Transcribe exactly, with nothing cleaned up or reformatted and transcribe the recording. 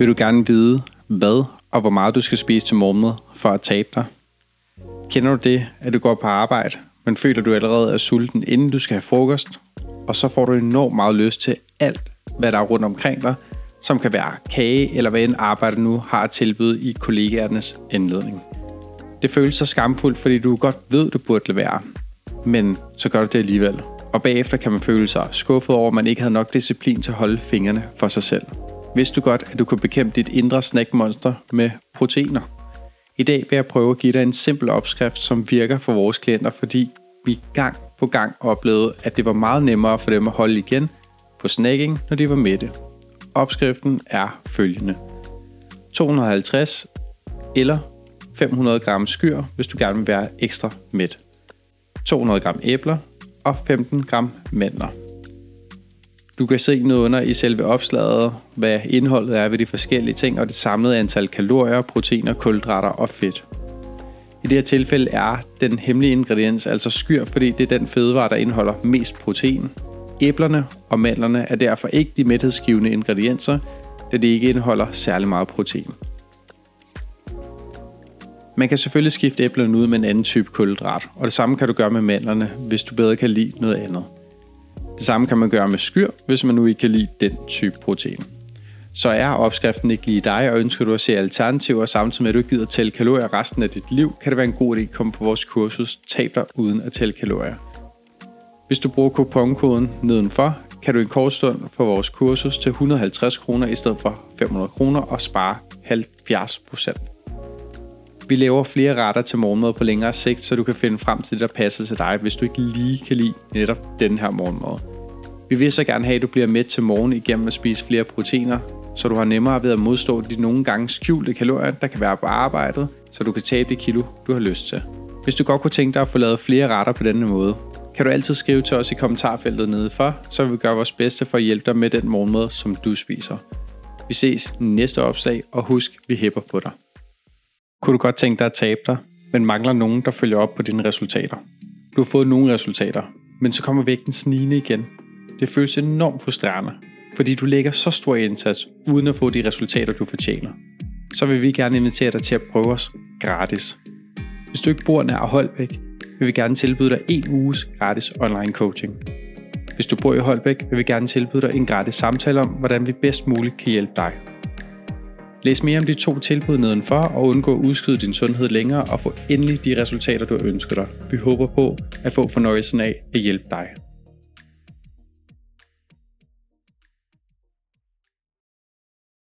Vil du gerne vide, hvad og hvor meget du skal spise til morgenmad for at tabe dig? Kender du det, at du går på arbejde, men føler du allerede er sulten, inden du skal have frokost? Og så får du enormt meget lyst til alt, hvad der er rundt omkring dig, som kan være kage eller hvad en arbejde nu har at tilbyde i kollegaernes indledning. Det føles så skamfuldt, fordi du godt ved, du burde lade være. Men så gør du det alligevel. Og bagefter kan man føle sig skuffet over, at man ikke havde nok disciplin til at holde fingrene for sig selv. Vidste du godt, at du kunne bekæmpe dit indre snackmonster med proteiner? I dag vil jeg prøve at give dig en simpel opskrift, som virker for vores klienter, fordi vi gang på gang oplevede, at det var meget nemmere for dem at holde igen på snacking, når de var mætte. Opskriften er følgende: to hundrede og halvtreds eller fem hundrede gram skyr, hvis du gerne vil være ekstra mæt, to hundrede gram æbler og femten gram mandler. Du kan se noget under i selve opslaget, hvad indholdet er ved de forskellige ting, og det samlede antal kalorier, proteiner, kulhydrater og fedt. I det her tilfælde er den hemmelige ingrediens altså skyr, fordi det er den fødevare, der indeholder mest protein. Æblerne og mandlerne er derfor ikke de mæthedsgivende ingredienser, da de ikke indeholder særlig meget protein. Man kan selvfølgelig skifte æblerne ud med en anden type kulhydrat, og det samme kan du gøre med mandlerne, hvis du bedre kan lide noget andet. Det samme kan man gøre med skyr, hvis man nu ikke kan lide den type protein. Så er opskriften ikke lige dig, og ønsker du at se alternativer, samtidig med at du ikke gider tælle kalorier resten af dit liv, kan det være en god idé at komme på vores kursus Tab dig uden at tælle kalorier. Hvis du bruger kuponkoden nedenfor, kan du i en kort stund få vores kursus til et hundrede og halvtreds kroner i stedet for fem hundrede kroner og spare halvfjerds procent. Vi laver flere retter til morgenmad på længere sigt, så du kan finde frem til det, der passer til dig, hvis du ikke lige kan lide netop den her morgenmad. Vi vil så gerne have, at du bliver mæt til morgen igennem at spise flere proteiner, så du har nemmere ved at modstå de nogle gange skjulte kalorier, der kan være på arbejdet, så du kan tabe de kilo, du har lyst til. Hvis du godt kunne tænke dig at få lavet flere retter på denne måde, kan du altid skrive til os i kommentarfeltet nedefor, så vil vi gøre vores bedste for at hjælpe dig med den morgenmad, som du spiser. Vi ses i næste opslag, og husk, vi hæpper på dig. Kunne du godt tænke dig at tabe dig, men mangler nogen, der følger op på dine resultater? Du har fået nogle resultater, men så kommer vægten snigende igen. Det føles enormt frustrerende, fordi du lægger så stor indsats, uden at få de resultater, du fortjener. Så vil vi gerne invitere dig til at prøve os gratis. Hvis du ikke bor nær Holbæk, vil vi gerne tilbyde dig en uges gratis online coaching. Hvis du bor i Holbæk, vil vi gerne tilbyde dig en gratis samtale om, hvordan vi bedst muligt kan hjælpe dig. Læs mere om de to tilbud nedenfor og undgå at udskyde din sundhed længere og få endelig de resultater, du ønsker dig. Vi håber på at få fornøjelsen af at hjælpe dig.